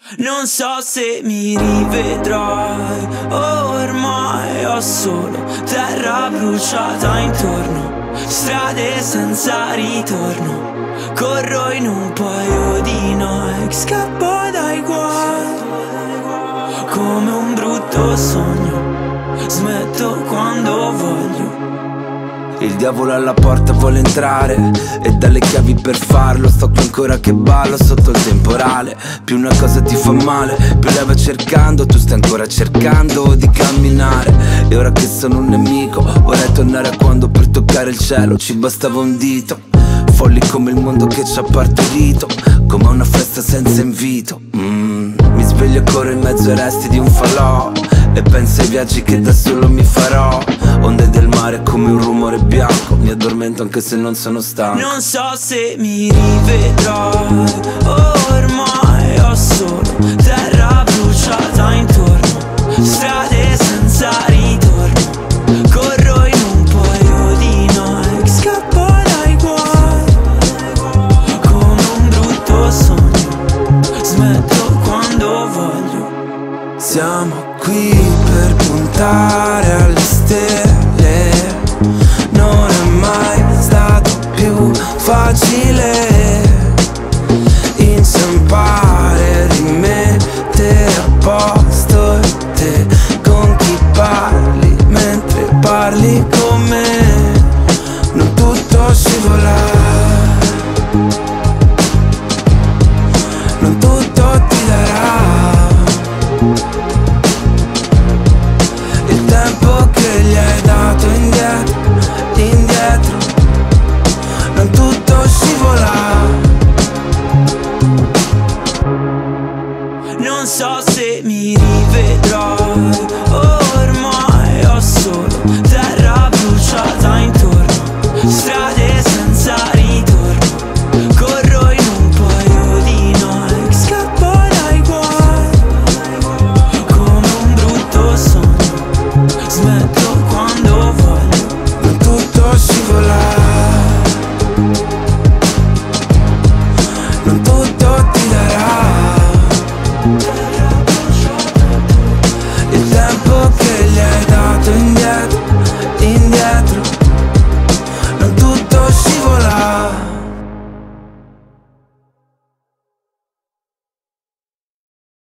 Non so se mi rivedrai, ormai ho solo terra bruciata intorno, strade senza ritorno. Corro in un paio di Nike, scappo dai guai come un brutto sogno, smetto quando voglio. Il diavolo alla porta vuole entrare e dalle chiavi per farlo. Sto qui ancora che ballo sotto il temporale. Più una cosa ti fa male, più lei va cercando. Tu stai ancora cercando di camminare. E ora che sono un nemico vorrei tornare a quando per toccare il cielo ci bastava un dito. Folli come il mondo che ci ha partorito, come una festa senza invito. Mi sveglio e corro in mezzo ai resti di un falò e penso ai viaggi che da solo mi farò. Onde del mare come un rumore bianco, mi addormento anche se non sono stanco. Non so se mi rivedrai, ormai ho solo terra bruciata intorno, strade senza ritorno. Corro in un paio di Nike, scappo dai guai come un brutto sogno, smetto quando voglio. Siamo qui per puntare alle stelle, non è mai stato più facile inciampare, rimettere a posto te con chi parli mentre parli con me. Non tutto scivola, non tutto ti darà il tempo che gli hai dato indietro, indietro. Non tutto scivola. Non so se mi rivedrai,